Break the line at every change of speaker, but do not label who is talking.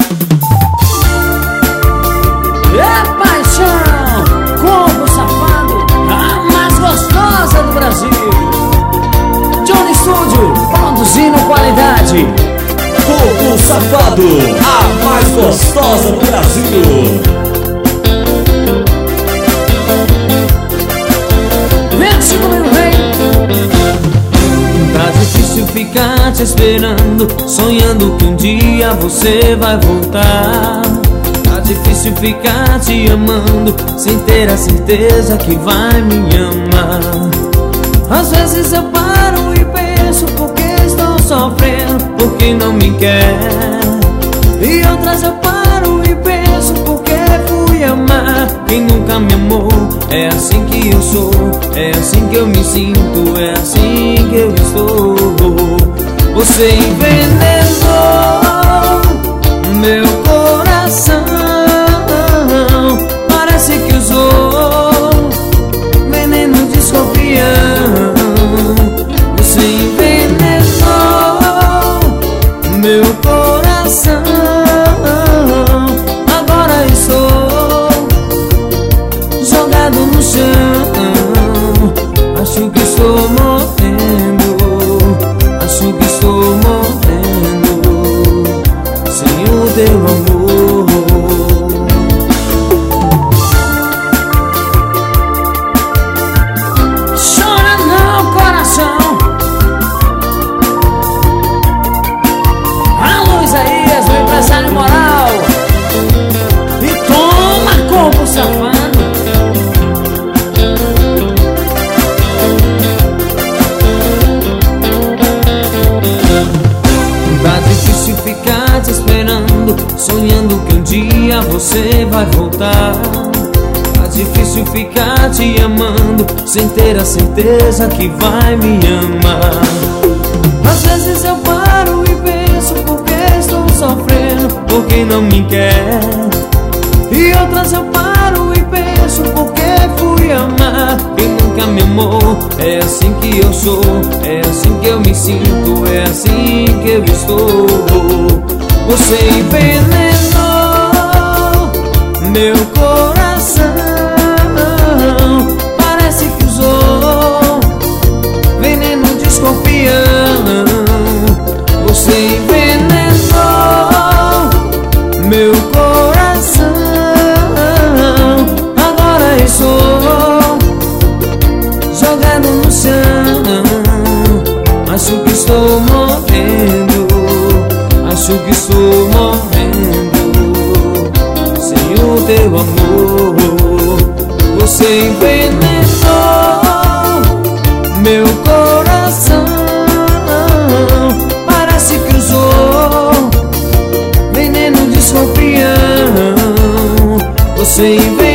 É paixão, Combo Safado, a mais gostosa do Brasil. Johnny Studio, produzindo qualidade.
Combo Safado, a mais gostosa do Brasil.
Vem comigo, vem.
Tá difícil ficar te esperando, sonhando que um dia você vai voltar. Tá difícil ficar te amando, sem ter a certeza que vai me amar. Às vezes eu paro e penso porque estou sofrendo, porque não me quer. E outras eu paro e penso porque fui amar quem nunca me amou. É assim que eu sou, é assim que eu me sinto, é assim que eu estou. Você envenenou meu coração, parece que usou veneno de escorpião. Você envenenou meu coração, agora estou jogado no chão. Acho que estou morrendo, acho que estou morrendo sem o teu amor.
Chora não, coração. Alô, Isaías, meu empresário moral. E toma, Combo Safado.
Tá difícil ficar te esperando, sonhando que um dia você vai voltar. Tá difícil ficar te amando, sem ter a certeza que vai me amar. Às vezes eu paro e penso porque estou sofrendo, porque não me quer. E outras eu paro e penso porque fui amar quem nunca me amou. É assim que eu sou, é assim que eu me sinto, é assim que eu estou. Você envenenou meu coração, parece que usou veneno de escorpião. Você envenenou meu coração, agora estou jogado no chão. Acho que estou morrendo, acho que estou morrendo sem o teu amor. Você envenenou meu coração, parece que usou veneno de escorpião. Você envenenou